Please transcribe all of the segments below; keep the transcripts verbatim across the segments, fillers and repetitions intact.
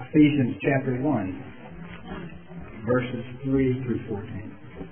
Ephesians chapter one, verses three through fourteen.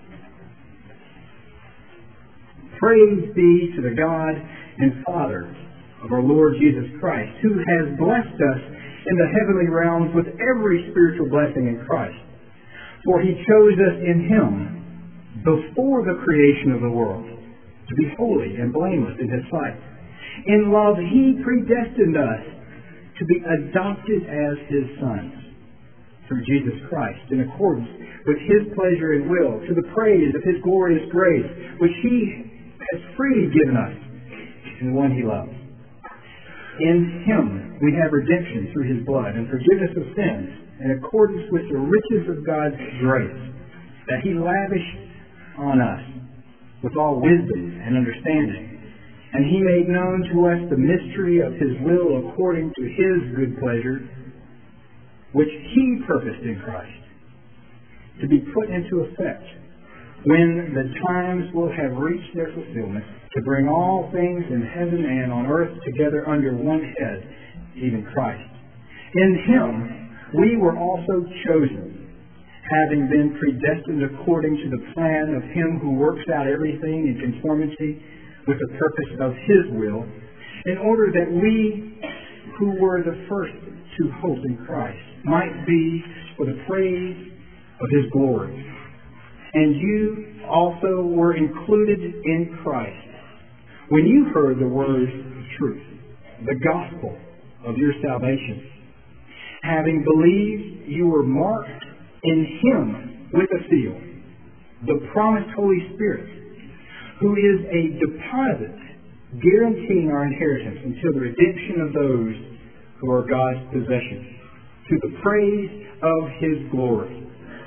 Praise be to the God and Father of our Lord Jesus Christ, who has blessed us in the heavenly realms with every spiritual blessing in Christ. For he chose us in him before the creation of the world to be holy and blameless in his sight. In love he predestined us to be adopted as his sons through Jesus Christ, in accordance with his pleasure and will, to the praise of his glorious grace, which he has freely given us in the one he loves. In him we have redemption through his blood and forgiveness of sins, in accordance with the riches of God's grace, that he lavished on us with all wisdom and understanding. And he made known to us the mystery of his will according to his good pleasure, which he purposed in Christ, to be put into effect when the times will have reached their fulfillment, to bring all things in heaven and on earth together under one head, even Christ. In him we were also chosen, having been predestined according to the plan of him who works out everything in conformity with the purpose of his will, in order that we who were the first to hope in Christ might be for the praise of his glory. And you also were included in Christ when you heard the word of truth, the gospel of your salvation. Having believed, you were marked in him with a seal, the promised Holy Spirit, who is a deposit guaranteeing our inheritance until the redemption of those who are God's possession, to the praise of his glory.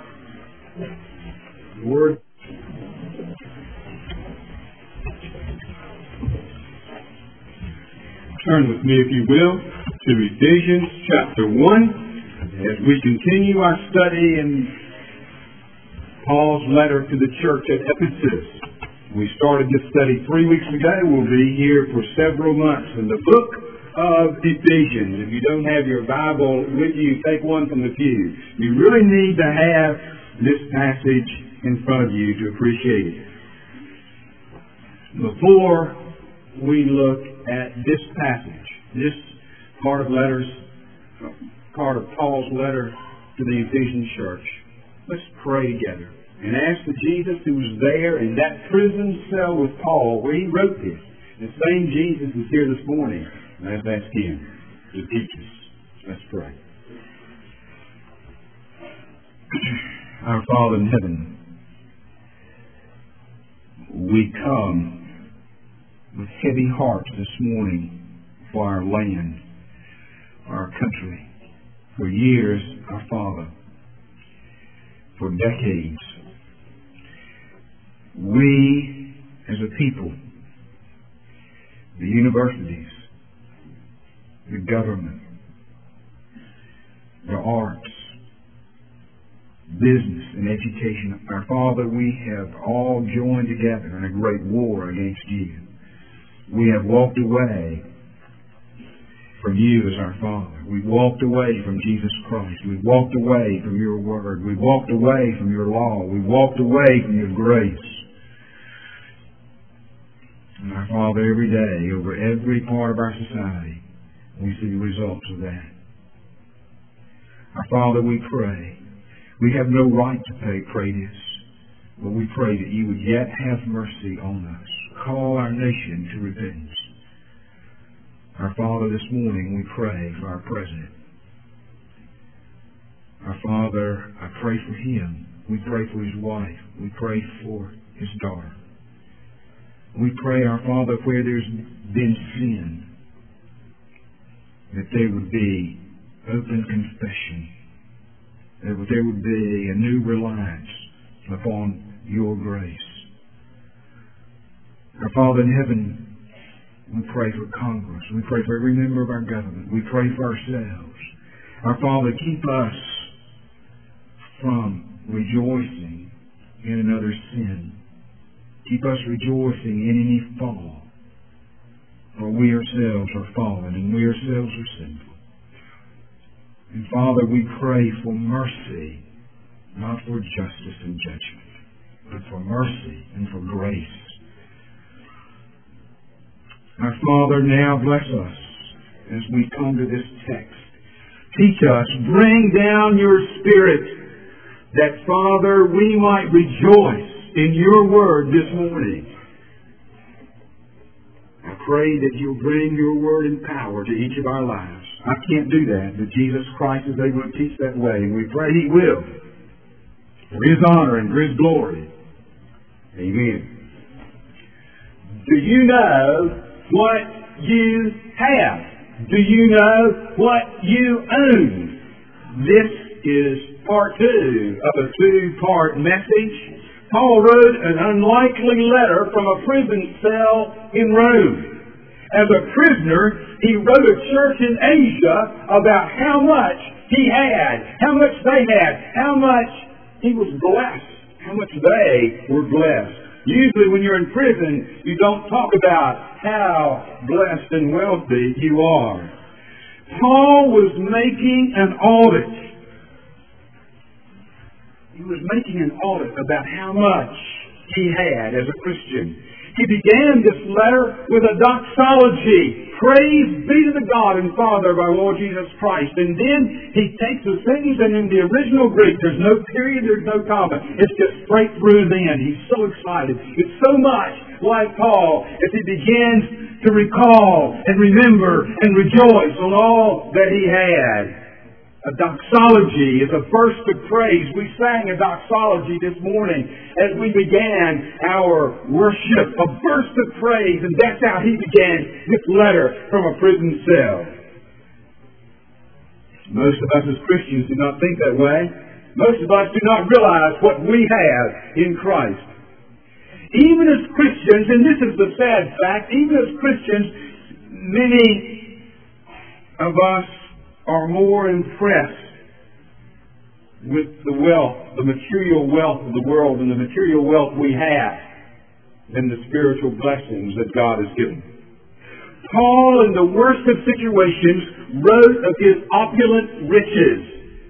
Word. Turn with me, if you will, to Ephesians chapter one, as we continue our study in Paul's letter to the church at Ephesus. We started this study three weeks ago. We'll be here for several months in the book of Ephesians. If you don't have your Bible with you, take one from the pew. You really need to have this passage in front of you to appreciate it. Before we look at this passage, this part of letters, part of Paul's letter to the Ephesian church, let's pray together and ask the Jesus who was there in that prison cell with Paul where he wrote this. The same Jesus is here this morning. Let's ask him to teach us. Let's pray. Our Father in heaven, we come with heavy hearts this morning for our land, our country. For years, our Father, for decades, we as a people, the universities, the government, the arts, business and education, our Father, we have all joined together in a great war against you. We have walked away from you as our Father. We've walked away from Jesus Christ. We've walked away from your word. We've walked away from your law. We've walked away from your grace. And our Father, every day, over every part of our society, we see the results of that. Our Father, we pray. We have no right to pay, pray this, but we pray that you would yet have mercy on us. Call our nation to repentance. Our Father, this morning we pray for our President. Our Father, I pray for him. We pray for his wife. We pray for his daughter. We pray, our Father, where there's been sin, that there would be open confession, that there would be a new reliance upon your grace. Our Father in heaven, we pray for Congress. We pray for every member of our government. We pray for ourselves. Our Father, keep us from rejoicing in another's sin. Keep us rejoicing in any fall. For we ourselves are fallen and we ourselves are sinful. And Father, we pray for mercy, not for justice and judgment, but for mercy and for grace. Our Father, now bless us as we come to this text. Teach us, bring down your Spirit, that, Father, we might rejoice in your word this morning. I pray that you'll bring your word in power to each of our lives. I can't do that, but Jesus Christ is able to teach that way, and we pray He will, for His honor and for His glory. Amen. Do you know what you have? Do you know what you own? This is part two of a two-part message. Paul wrote an unlikely letter from a prison cell in Rome. As a prisoner, he wrote a church in Asia about how much he had, how much they had, how much he was blessed, how much they were blessed. Usually when you're in prison, you don't talk about how blessed and wealthy you are. Paul was making an audit. He was making an audit about how much he had as a Christian. He began this letter with a doxology. Praise be to the God and Father of our Lord Jesus Christ. And then he takes the sentence, and in the original Greek, there's no period, there's no comma. It's just straight through then. He's so excited. It's so much like Paul as he begins to recall and remember and rejoice on all that he had. A doxology is a burst of praise. We sang a doxology this morning as we began our worship. A burst of praise, and that's how he began this letter from a prison cell. Most of us as Christians do not think that way. Most of us do not realize what we have in Christ. Even as Christians, and this is the sad fact, even as Christians, many of us are more impressed with the wealth, the material wealth of the world and the material wealth we have than the spiritual blessings that God has given. Paul, in the worst of situations, wrote of his opulent riches.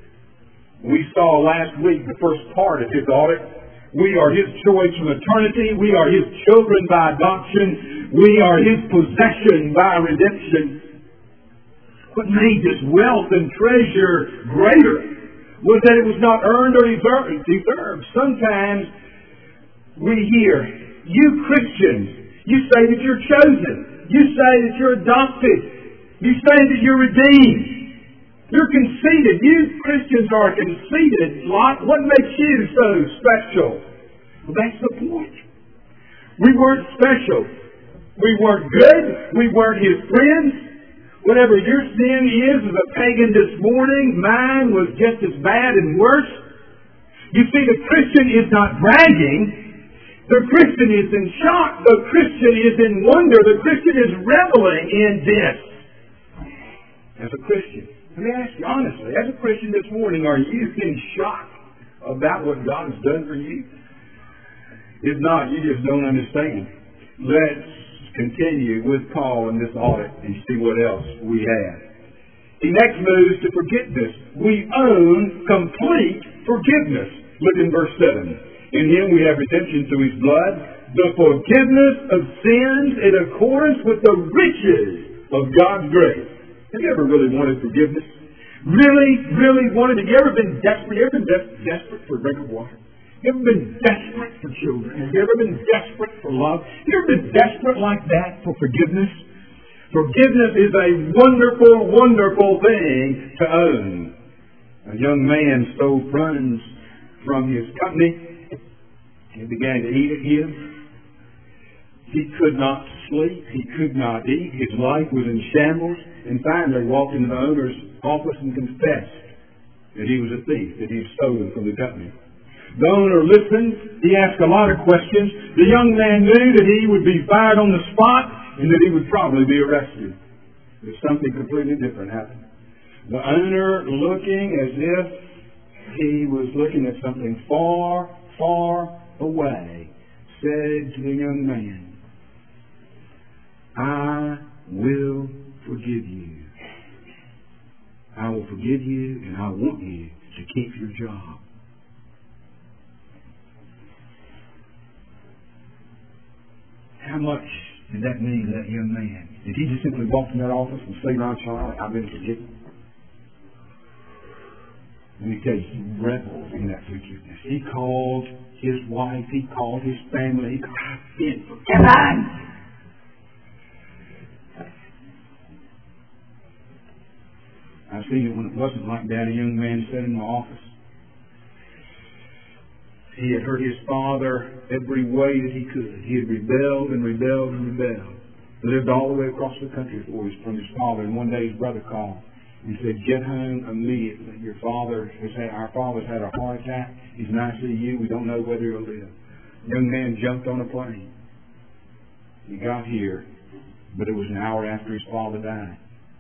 We saw last week the first part of his audit. We are his choice from eternity. We are his children by adoption. We are his possession by redemption. What made this wealth and treasure greater was that it was not earned or deserved. Sometimes we hear, you Christians, you say that you're chosen. You say that you're adopted. You say that you're redeemed. You're conceited. You Christians are a conceited lot. What makes you so special? Well, that's the point. We weren't special. We weren't good. We weren't his friends. Whatever your sin is as a pagan this morning, mine was just as bad and worse. You see, the Christian is not bragging. The Christian is in shock. The Christian is in wonder. The Christian is reveling in this. As a Christian, let me ask you honestly, as a Christian this morning, are you in shock about what God has done for you? If not, you just don't understand. Let's continue with Paul in this audit and see what else we have. He next moves to forgiveness. We own complete forgiveness. Look in verse seven. In him we have redemption through his blood, the forgiveness of sins in accordance with the riches of God's grace. Have you ever really wanted forgiveness? Really, really wanted it? Have you ever been desperate? Have you ever been des- desperate for a drink of water? You ever been desperate for children? Have you ever been desperate for love? Have you ever been desperate like that for forgiveness? Forgiveness is a wonderful, wonderful thing to own. A young man stole funds from his company. He began to eat at him. He could not sleep. He could not eat. His life was in shambles. And finally walked into the owner's office and confessed that he was a thief, that he had stolen from the company. The owner listened. He asked a lot of questions. The young man knew that he would be fired on the spot and that he would probably be arrested. But something completely different happened. The owner, looking as if he was looking at something far, far away, said to the young man, I will forgive you. I will forgive you, and I want you to keep your job. How much did that mean to that young man? Did he just simply walk in that office and say, "My child, I've been forgiven"? Let me tell you, he reveled in that forgiveness. He called his wife, he called his family, he called, "I've been forgiven." I've seen it when it wasn't like that. A young man sat in my office. He had hurt his father every way that he could. He had rebelled and rebelled and rebelled. Lived all the way across the country for his, from his father. And one day his brother called and said, "Get home immediately. Your father has had, our father's had a heart attack. He's in I C U. We don't know whether he'll live." The young man jumped on a plane. He got here, but it was an hour after his father died.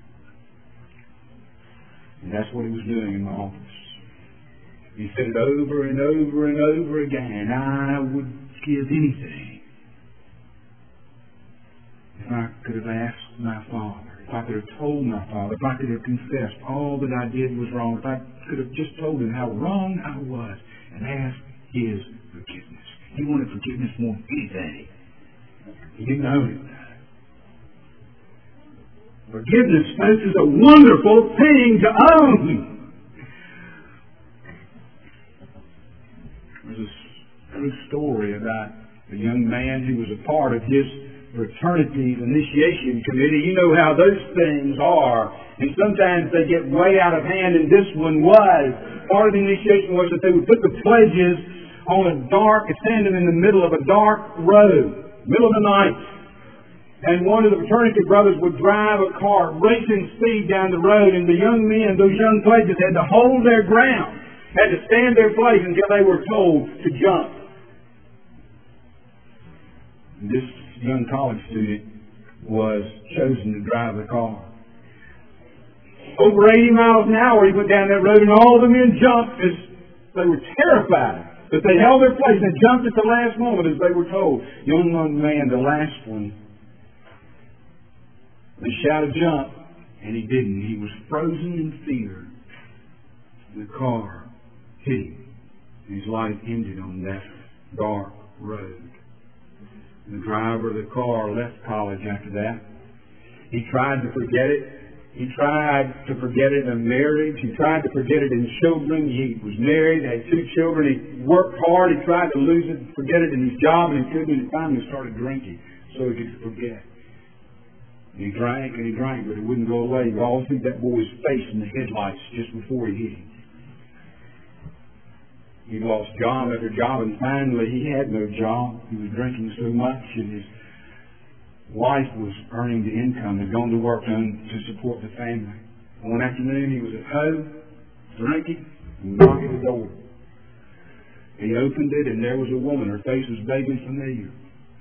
And that's what he was doing in my office. He said it over and over and over again. "I would give anything if I could have asked my father, if I could have told my father, if I could have confessed all that I did was wrong, if I could have just told him how wrong I was and asked his forgiveness." He wanted forgiveness more than anything. He didn't own it. Forgiveness, folks, is a wonderful thing to own. There's a true story about a young man who was a part of his fraternity's initiation committee. You know how those things are. And sometimes they get way out of hand, and this one was. Part of the initiation was that they would put the pledges on a dark, stand them in the middle of a dark road, middle of the night. And one of the fraternity brothers would drive a car racing speed down the road, and the young men, those young pledges, had to hold their ground, had to stand their place until they were told to jump. This young college student was chosen to drive the car. Over eighty miles an hour he went down that road, and all the men jumped as they were terrified. But they held their place and jumped at the last moment as they were told. Young man, the last one, they shouted jump, and he didn't. He was frozen in fear. The car hit him, and his life ended on that dark road. The driver of the car left college after that. He tried to forget it. He tried to forget it in marriage. He tried to forget it in children. He was married, had two children. He worked hard. He tried to lose it, forget it in his job, and he couldn't. And finally started drinking so he could forget. And he drank and he drank, but it wouldn't go away. You all see that boy's face in the headlights just before he hit him. He lost job after job, and finally he had no job. He was drinking so much, and his wife was earning the income, had gone to work on to support the family. One afternoon he was at home, drinking, and knocking at the door. He opened it, and there was a woman. Her face was vaguely familiar.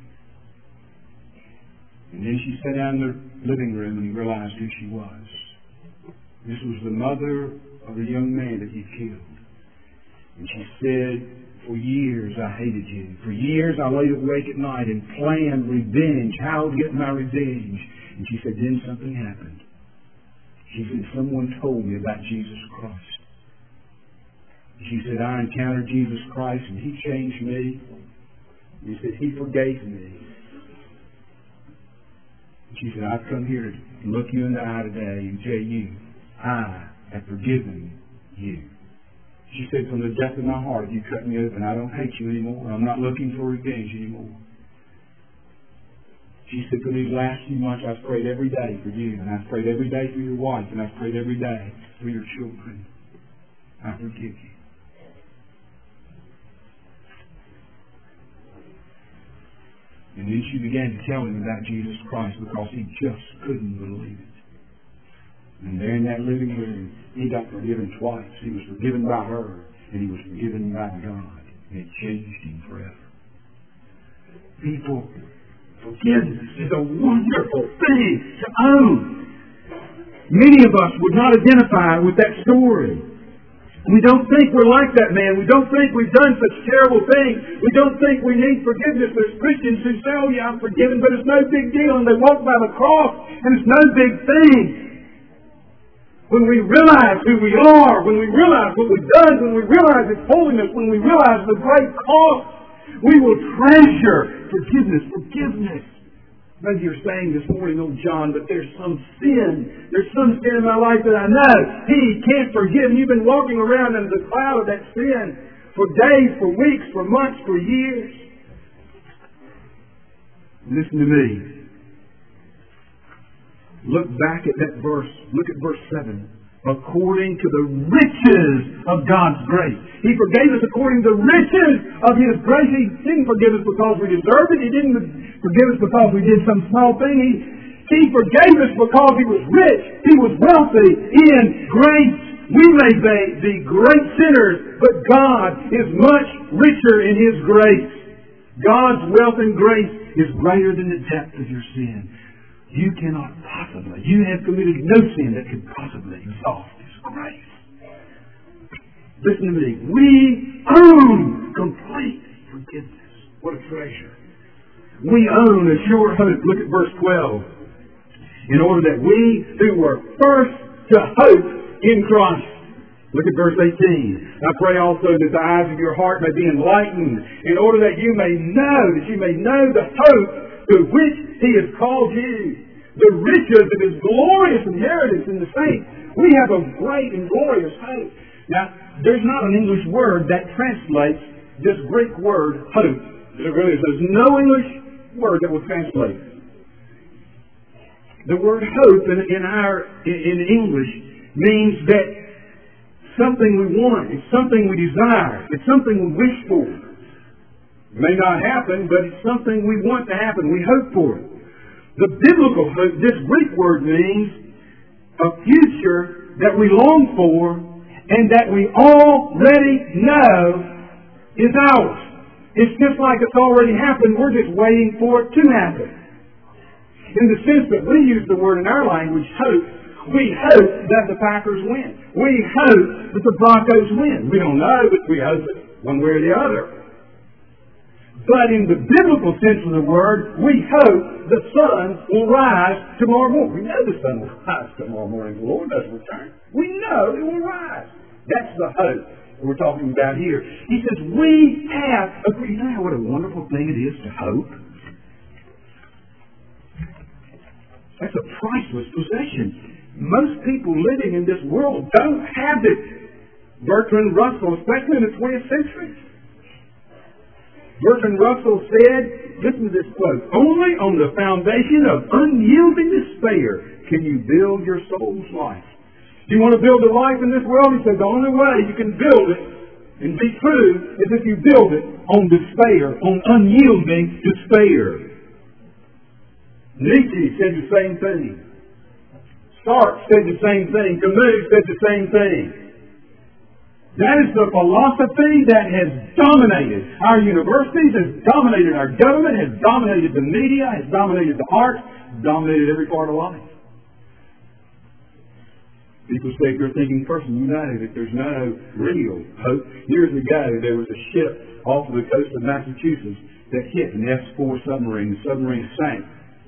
And then she sat down in the living room, and he realized who she was. This was the mother of the young man that he killed. And she said, "For years I hated you. For years I laid awake at night and planned revenge, how to get my revenge." And she said, then something happened. She said, "Someone told me about Jesus Christ." She said, "I encountered Jesus Christ, and He changed me." And He said, "He forgave me." She said, "I've come here to look you in the eye today and tell you, I have forgiven you." She said, "From the depth of my heart, you cut me open. I don't hate you anymore. I'm not looking for revenge anymore." She said, "For these last few months, I've prayed every day for you, and I've prayed every day for your wife, and I've prayed every day for your children. I forgive you." And then she began to tell him about Jesus Christ because he just couldn't believe it. And there in that living room, he got forgiven twice. He was forgiven by her, and he was forgiven by God. And it changed him forever. People, forgiveness is a wonderful thing to own. Many of us would not identify with that story. We don't think we're like that man. We don't think we've done such terrible things. We don't think we need forgiveness. There's Christians who say, "Oh yeah, I'm forgiven," but it's no big deal. And they walk by the cross, and it's no big thing. when we realize who we are, when we realize what we've done, when we realize His holiness, when we realize the great cost, we will treasure forgiveness. Forgiveness. Maybe you're saying this morning, oh John, but there's some sin. There's some sin in my life that I know He can't forgive. And you've been walking around under the cloud of that sin for days, for weeks, for months, for years. Listen to me. Look back at that verse. Look at verse seven. According to the riches of God's grace. He forgave us according to the riches of His grace. He didn't forgive us because we deserved it. He didn't forgive us because we did some small thing. He, he forgave us because He was rich. He was wealthy in grace. We may be, be great sinners, but God is much richer in His grace. God's wealth and grace is greater than the depth of your sin. You cannot possibly, you have committed no sin that could possibly exhaust His grace. Listen to me. We own complete forgiveness. What a treasure. We own a sure hope. Look at verse twelve. In order that we who were first to hope in Christ. Look at verse eighteen. I pray also that the eyes of your heart may be enlightened, in order that you may know, that you may know the hope to which He has called you, the riches of His glorious inheritance in the saints. We have a great and glorious hope. Now, there's not an English word that translates this Greek word hope. There really is. There's no English word that will translate it. The word hope in, in our in, in English means that something we want, it's something we desire, it's something we wish for. It may not happen, but it's something we want to happen. We hope for it. The biblical hope, this Greek word means a future that we long for and that we already know is ours. It's just like it's already happened. We're just waiting for it to happen. In the sense that we use the word in our language, hope, we hope that the Packers win. We hope that the Broncos win. We don't know, but we hope it one way or the other. But in the biblical sense of the word, we hope the sun will rise tomorrow morning. We know the sun will rise tomorrow morning. The Lord does return. We know it will rise. That's the hope we're talking about here. He says, we have, you know what a wonderful thing it is to hope? That's a priceless possession. Most people living in this world don't have it. Bertrand Russell, especially in the twentieth century. Bertrand Russell said, listen to this quote, only on the foundation of unyielding despair can you build your soul's life. Do you want to build a life in this world? He said the only way you can build it and be true is if you build it on despair, on unyielding despair. Nietzsche said the same thing. Sartre said the same thing. Camus said the same thing. That is the philosophy that has dominated our universities, has dominated our government, has dominated the media, has dominated the arts, dominated every part of life. People say if you're a thinking person, you know that there's no real hope. Years ago, there was a ship off the coast of Massachusetts that hit an S four submarine. The submarine sank.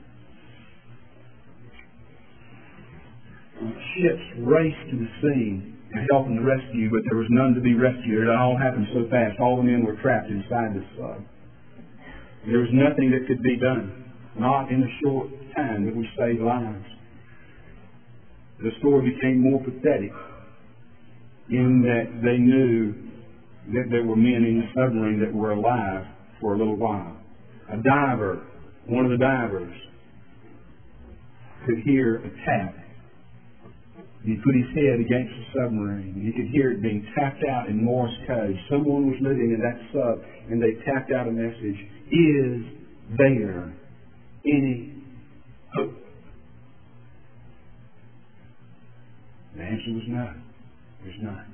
Ships raced to the scene and helping to rescue, but there was none to be rescued. It all happened so fast. All the men were trapped inside the sub. There was nothing that could be done. Not in a short time that we saved lives. The story became more pathetic in that they knew that there were men in the submarine that were alive for a little while. A diver, one of the divers, could hear a tap. He put his head against the submarine. He could hear it being tapped out in Morse code. Someone was living in that sub, and they tapped out a message. Is there any hope? The answer was no. There's none.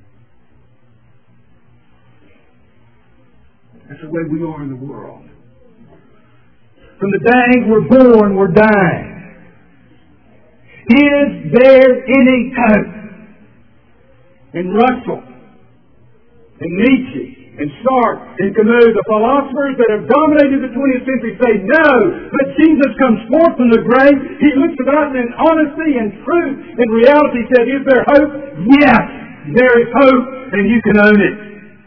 That's the way we are in the world. From the day we're born, we're dying. Is there any hope? And Russell, and Nietzsche, and Sartre and Camus, the philosophers that have dominated the twentieth century, say no, but Jesus comes forth from the grave. He looks at us in honesty and truth and reality, said, is there hope? Yes, there is hope, and you can own it.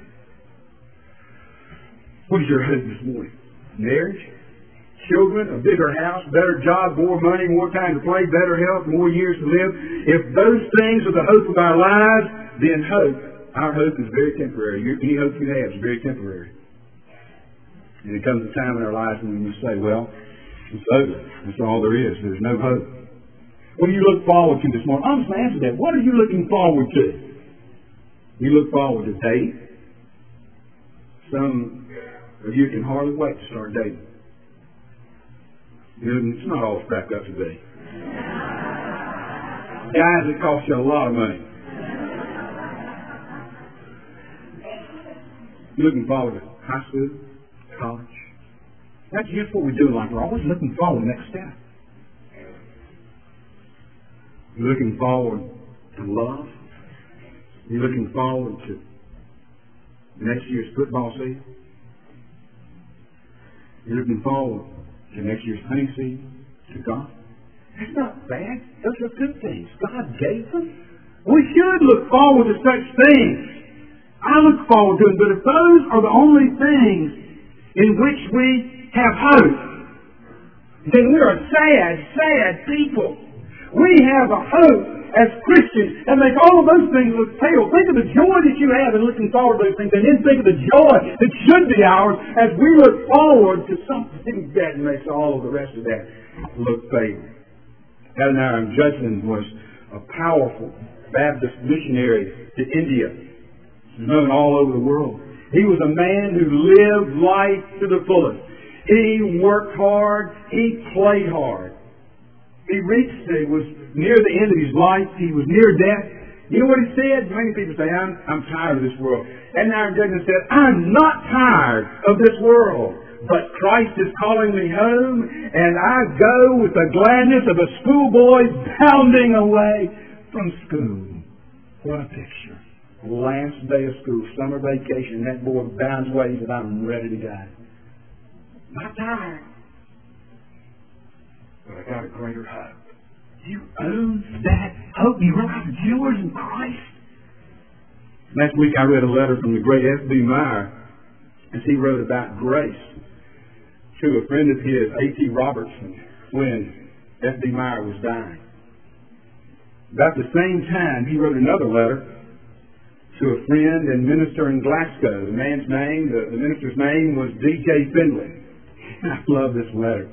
What is your hope this morning? Marriage? Children? A bigger house? Better job? More money? More time to play? Better health? More years to live? If those things are the hope of our lives, then hope, our hope is very temporary. Any hope you have is very temporary. And it comes a time in our lives when we say, well, it's over. That's all there is. There's no hope. What do you look forward to this morning? Honestly, answer that. What are you looking forward to? You look forward to dating. Some of you can hardly wait to start dating. It's not all stacked up today. Guys, it costs you a lot of money. You're looking forward to high school, college. That's just what we do in life. We're always looking forward to the next step. You're looking forward to love. You're looking forward to next year's football season. You're looking forward to next year's hunting season, to God. That's not bad. Those are good things. God gave them. We should look forward to such things. I look forward to them. But if those are the only things in which we have hope, then we're a sad, sad people. We have a hope as Christians that make all of those things look pale. Think of the joy that you have in looking forward to those things, and then think of the joy that should be ours as we look forward to something that makes all of the rest of that look pale. Adoniram Judson was a powerful Baptist missionary to India. He's known all over the world. He was a man who lived life to the fullest. He worked hard. He played hard. He reached, he was near the end of his life. He was near death. You know what he said? Many people say, I'm, I'm tired of this world. And Adoniram Judson said, I'm not tired of this world, but Christ is calling me home, and I go with the gladness of a schoolboy bounding away from school. What a picture. Last day of school, summer vacation, that boy bounds away and said, I'm ready to go. Not tired. But I got a greater hope. You own that hope. You realize it's yours in Christ. Last week I read a letter from the great F B Meyer as he wrote about grace to a friend of his, A T Robertson, when F B Meyer was dying. About the same time, he wrote another letter to a friend and minister in Glasgow. The man's name, the, the minister's name was D J Finley. I love this letter.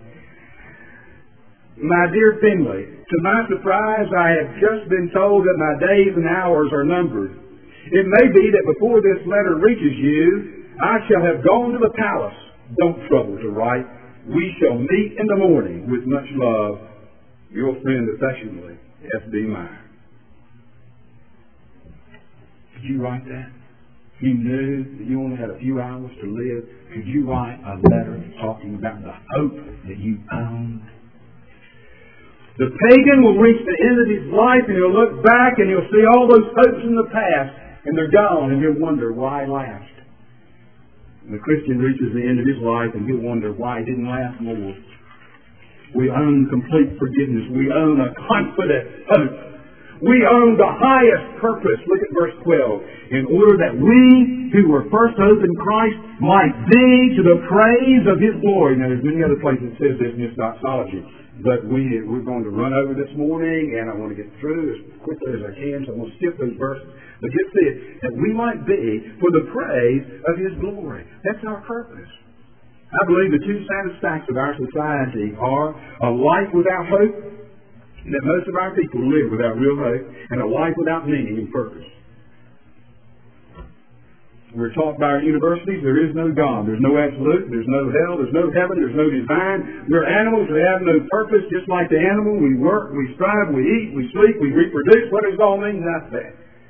My dear Finley, to my surprise, I have just been told that my days and hours are numbered. It may be that before this letter reaches you, I shall have gone to the palace. Don't trouble to write. We shall meet in the morning. With much love, your friend affectionately, F B Meyer. Did you write that? You knew that you only had a few hours to live. Could you write a letter talking about the hope that you owned? The pagan will reach the end of his life, and he'll look back and he'll see all those hopes in the past, and they're gone, and he'll wonder why last. And the Christian reaches the end of his life, and he'll wonder why it didn't last more. We own complete forgiveness. We own a confident hope. We own the highest purpose. Look at verse twelve. In order that we who were first hope in Christ might be to the praise of His glory. Now, there's many other places that says this in this doxology. But we, we're going to run over this morning, and I want to get through as quickly as I can, so I'm going to skip those verses. But just this, that we might be for the praise of His glory. That's our purpose. I believe the two saddest facts of our society are a life without hope, that most of our people live without real hope, and a life without meaning and purpose. We're taught by our universities there is no God. There's no absolute. There's no hell. There's no heaven. There's no divine. We're animals. We have no purpose. Just like the animal, we work, we strive, we eat, we sleep, we reproduce. What does it all mean? Nothing.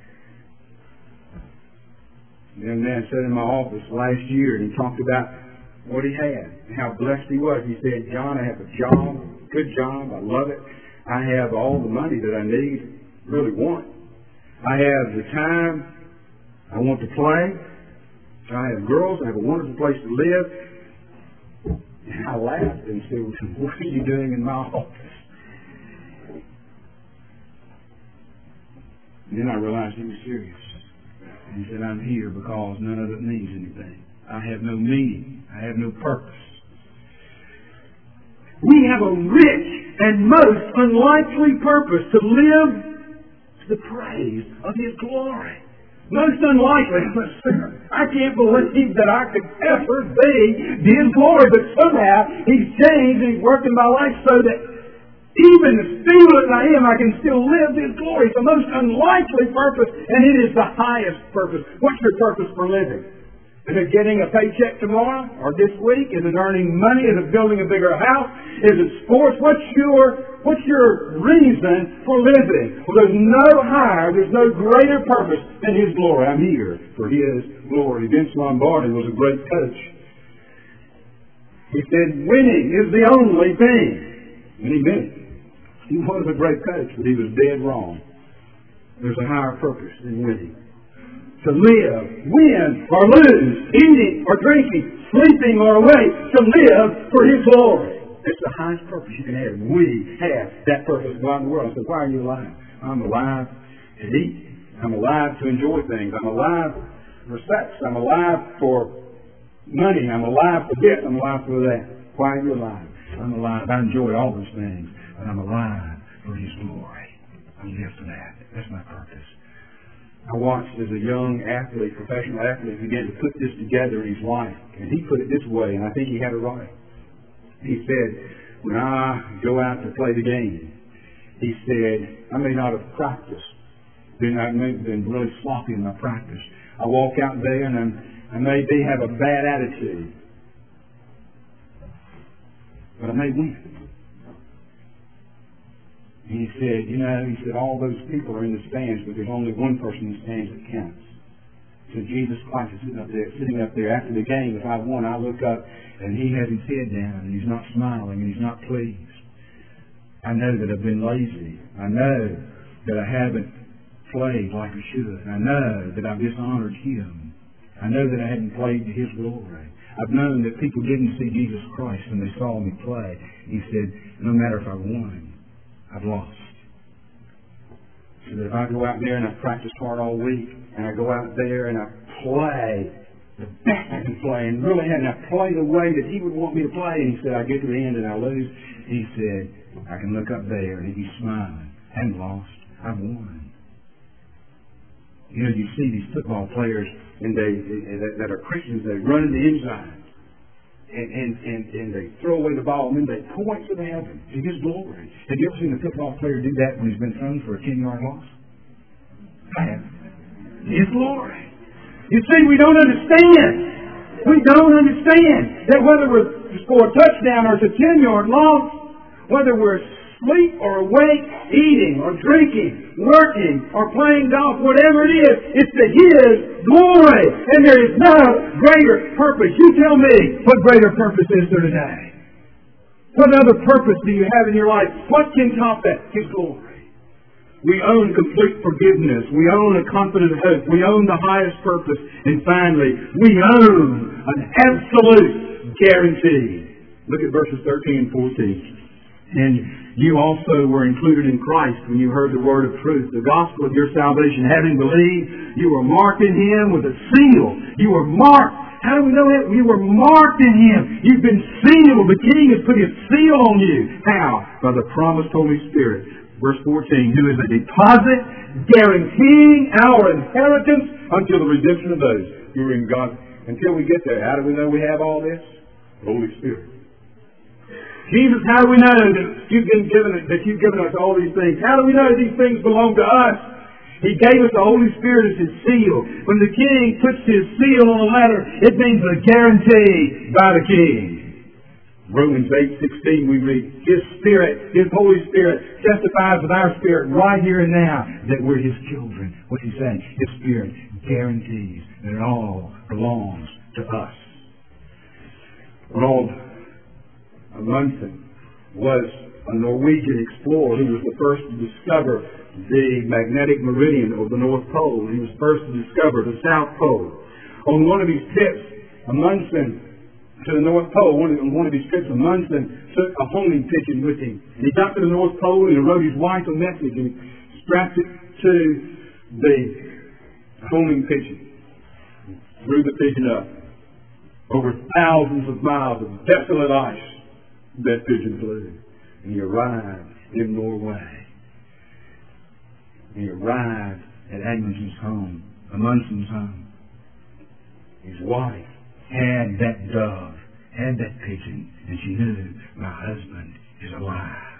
A young man sat in my office last year and he talked about what he had and how blessed he was. He said, John, I have a job, good job. I love it. I have all the money that I need, really want. I have the time I want to play. I have girls. I have a wonderful place to live. And I laughed and said, what are you doing in my office? And then I realized he was serious. And he said, I'm here because none of it means anything. I have no meaning. I have no purpose. We have a rich and most unlikely purpose to live to the praise of His glory. Most unlikely. I can't believe that I could ever be His glory, but somehow He's changed and He's worked in my life so that even as feeble as I am, I can still live His glory. It's the most unlikely purpose, and it is the highest purpose. What's your purpose for living? Is it getting a paycheck tomorrow or this week? Is it earning money? Is it building a bigger house? Is it sports? What's your what's your reason for living? Well, there's no higher, there's no greater purpose than His glory. I'm here for His glory. Vince Lombardi was a great coach. He said, winning is the only thing. And he meant it. He was a great coach, but he was dead wrong. There's a higher purpose than winning. To live, win, or lose, eating or drinking, sleeping or awake, to live for His glory. It's the highest purpose you can have. We have that purpose around the world. So why are you alive? I'm alive to eat. I'm alive to enjoy things. I'm alive for sex. I'm alive for money. I'm alive for this. I'm alive for that. Why are you alive? I'm alive. I enjoy all those things, but I'm alive for His glory. I live for that. That's my purpose. I watched as a young athlete, professional athlete, begin to put this together in his life. And he put it this way, and I think he had it right. He said, when I go out to play the game, he said, I may not have practiced. Been, I may have been really sloppy in my practice. I walk out there and I'm, I may be, have a bad attitude. But I may win. And he said, you know, he said, all those people are in the stands, but there's only one person in the stands that counts. So Jesus Christ is sitting up there, sitting up there after the game. If I won, I look up and he has his head down and he's not smiling and he's not pleased. I know that I've been lazy. I know that I haven't played like I should. I know that I've dishonored Him. I know that I haven't played to His glory. I've known that people didn't see Jesus Christ when they saw me play. He said, no matter if I won, I've lost. So that if I go out there and I practice hard all week, and I go out there and I play the best I can play, and really, and I play the way that He would want me to play, and He said, I get to the end and I lose, He said, I can look up there and He's smiling. I haven't lost. I've won. You know, you see these football players and they, that are Christians, they run in the end zone. And, and, and, and they throw away the ball, and then they point to the heaven to His glory. Have you ever seen a football player do that when he's been thrown for a ten-yard loss? I have. His glory. You see, we don't understand. We don't understand that whether we're to score a touchdown or it's a ten-yard loss, whether we're asleep or awake, eating or drinking, working or playing golf, whatever it is, it's to His glory. And there is no greater purpose. You tell me, what greater purpose is there today? What other purpose do you have in your life? What can top that? His glory. We own complete forgiveness. We own a confident hope. We own the highest purpose. And finally, we own an absolute guarantee. Look at verses thirteen and fourteen. And you also were included in Christ when you heard the word of truth, the gospel of your salvation. Having believed, you were marked in Him with a seal. You were marked. How do we know that? You were marked in Him. You've been sealed. The King has put His seal on you. How? By the promised Holy Spirit. Verse fourteen, who is a deposit guaranteeing our inheritance until the redemption of those who are in God. Until we get there, how do we know we have all this? The Holy Spirit. Jesus, how do we know that you've been given that you've given us all these things? How do we know these things belong to us? He gave us the Holy Spirit as His seal. When the King puts His seal on a letter, it means a guarantee by the King. Romans eight sixteen we read, His Spirit, His Holy Spirit testifies with our spirit right here and now that we're His children. What's He saying? His Spirit guarantees that it all belongs to us. Ronald Amundsen was a Norwegian explorer who was the first to discover the magnetic meridian of the North Pole. He was first to discover the South Pole. On one of his trips, Amundsen, to the North Pole, one of, on one of his trips, Amundsen took a homing pigeon with him. And he got to the North Pole and he wrote his wife a message and strapped it to the homing pigeon. Threw the pigeon up. Over thousands of miles of desolate ice, that pigeon flew. And he arrived in Norway. And he arrived at Amundsen's home, Amundsen's home. His wife had that dove, had that pigeon, and she knew my husband is alive.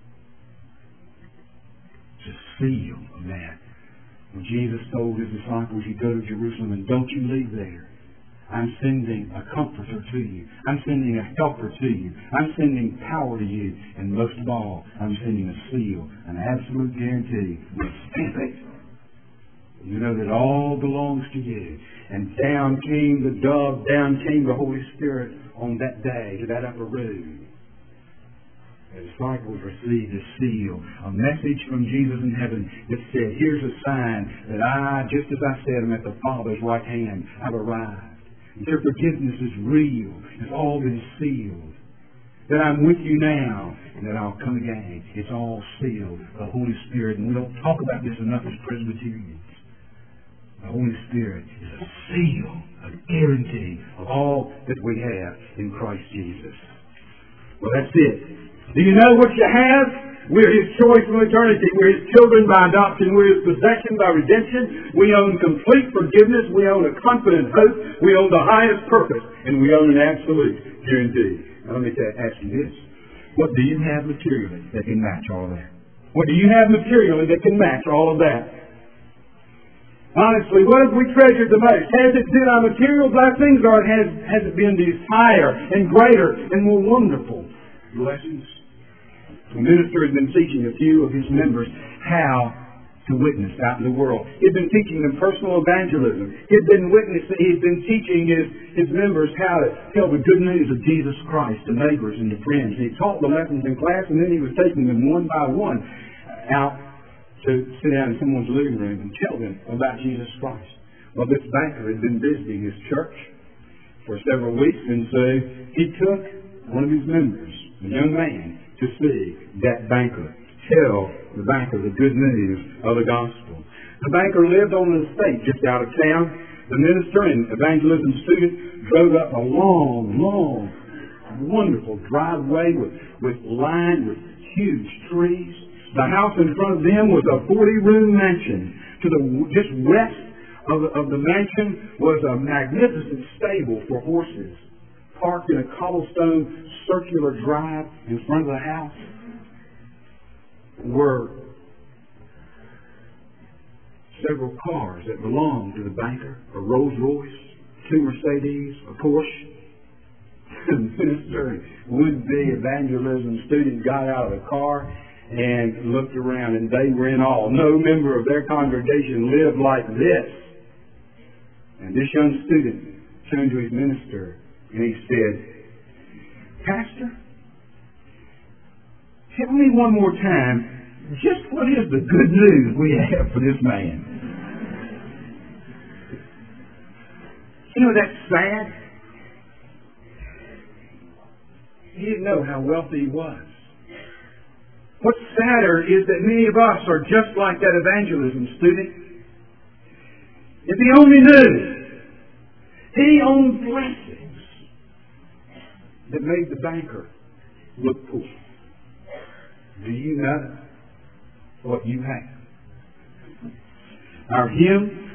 It's a seal of that. When Jesus told his disciples, you go to Jerusalem and don't you leave there. I'm sending a comforter to you. I'm sending a helper to you. I'm sending power to you. And most of all, I'm sending a seal, an absolute guarantee. Stamp it. You know that all belongs to you. And down came the dove, down came the Holy Spirit on that day to that upper room. The disciples received a seal, a message from Jesus in heaven that said, here's a sign that I, just as I said, I'm at the Father's right hand. I've arrived. Their forgiveness is real. It's all been sealed. That I'm with you now and that I'll come again. It's all sealed. The Holy Spirit, and we don't talk about this enough as Presbyterians. The Holy Spirit is a seal, a guarantee of all that we have in Christ Jesus. Well, that's it. Do you know what you have? We're His choice from eternity. We're His children by adoption. We're His possession by redemption. We own complete forgiveness. We own a confident hope. We own the highest purpose. And we own an absolute guarantee. Now let me ask you this. What do you have materially that can match all of that? What do you have materially that can match all of that? Honestly, what have we treasured the most? Has it been our material blessings, or has, has it been these higher and greater and more wonderful blessings? The minister had been teaching a few of his members how to witness out in the world. He'd been teaching them personal evangelism. He'd been witnessing, he'd been teaching his, his members how to tell the good news of Jesus Christ to neighbors and to friends. He taught the lessons in class, and then he was taking them one by one out to sit down in someone's living room and tell them about Jesus Christ. Well, this banker had been visiting his church for several weeks, and so he took one of his members, a young man, to see that banker tell the banker the good news of the gospel. The banker lived on an estate just out of town. The minister and evangelism student drove up a long, long, wonderful driveway with, with lined with huge trees. The house in front of them was a forty-room mansion. To the just west of the, of the mansion was a magnificent stable for horses, parked in a cobblestone circular drive in front of the house. Were several cars that belonged to the banker: a Rolls Royce, two Mercedes, a Porsche. The minister and would-be evangelism student got out of the car and looked around, and they were in awe. No member of their congregation lived like this. And this young student turned to his minister and he said, Pastor, tell me one more time, just what is the good news we have for this man? You know, that's sad. He didn't know how wealthy he was. What's sadder is that many of us are just like that evangelism student. If he only knew, he owned blessings that made the banker look poor. Do you know what you have? Our hymn